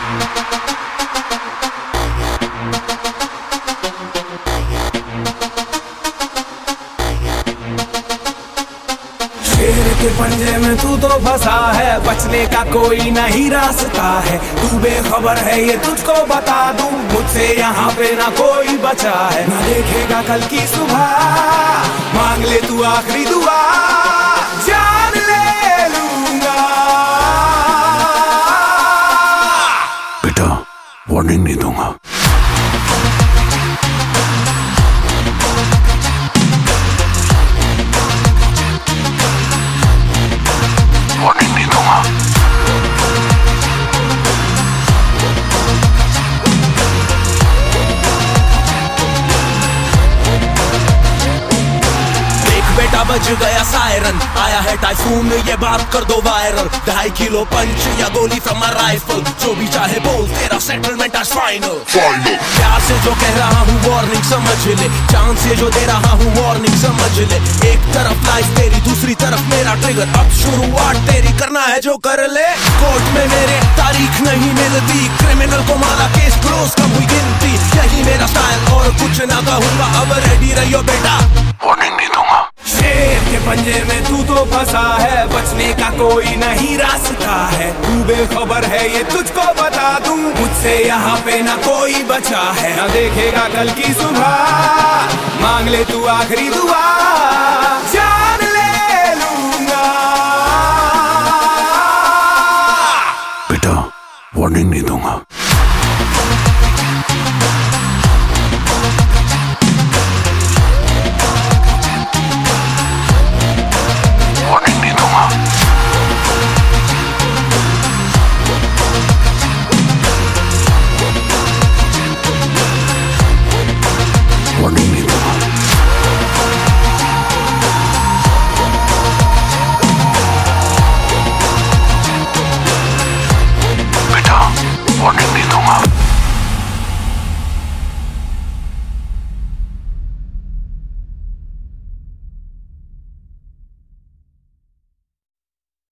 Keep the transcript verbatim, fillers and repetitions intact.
शेर के पंजे में तू तो फंसा है, बचने का कोई नहीं रास्ता है। तू बेखबर है ये तुझको बता दूं, मुझसे यहाँ पे ना कोई बचा है। ना देखेगा कल की सुबह, मांग ले तू आखिरी दुआ, जान ले लूंगा। बेटा वार्निंग नहीं दूंगा। वार्निंग नहीं दूंगा। बेटा बज गया सायरन, आया है टाइफून, ये बात कर दो वायरल। ढाई किलो पंच या गोली फ्रॉम अ राइफल, जो भी चाहे बोल, तेरा सेटलमेंट आज फाइनल। प्यार से जो कह रहा हूँ वार्निंग समझ ले, चांद से जो दे रहा हूँ वार्निंग समझ ले। एक तरफ लाइफ तेरी, दूसरी तरफ मेरा ट्रिगर, अब शुरुआत तेरी, करना है जो कर ले। कोर्ट में मेरे तारीख नहीं मिलती, क्रिमिनल को मारा केस क्लोज कम हुई गिनती। यही मेरा स्टाइल और कुछ ना कहूंगा, अब रेडी रहियो बेटा, वार्निंग नहीं दूंगा। शेर के पंजे में तू तो फंसा है, बचने का कोई नहीं रास्ता है। तू बेखबर है ये तुझको बता दूं, मुझसे यहाँ पे ना कोई बचा है। ना देखेगा कल की सुबह, मांग ले तू आखिरी दुआ, जान ले लूंगा। बेटा वार्निंग नहीं दूंगा।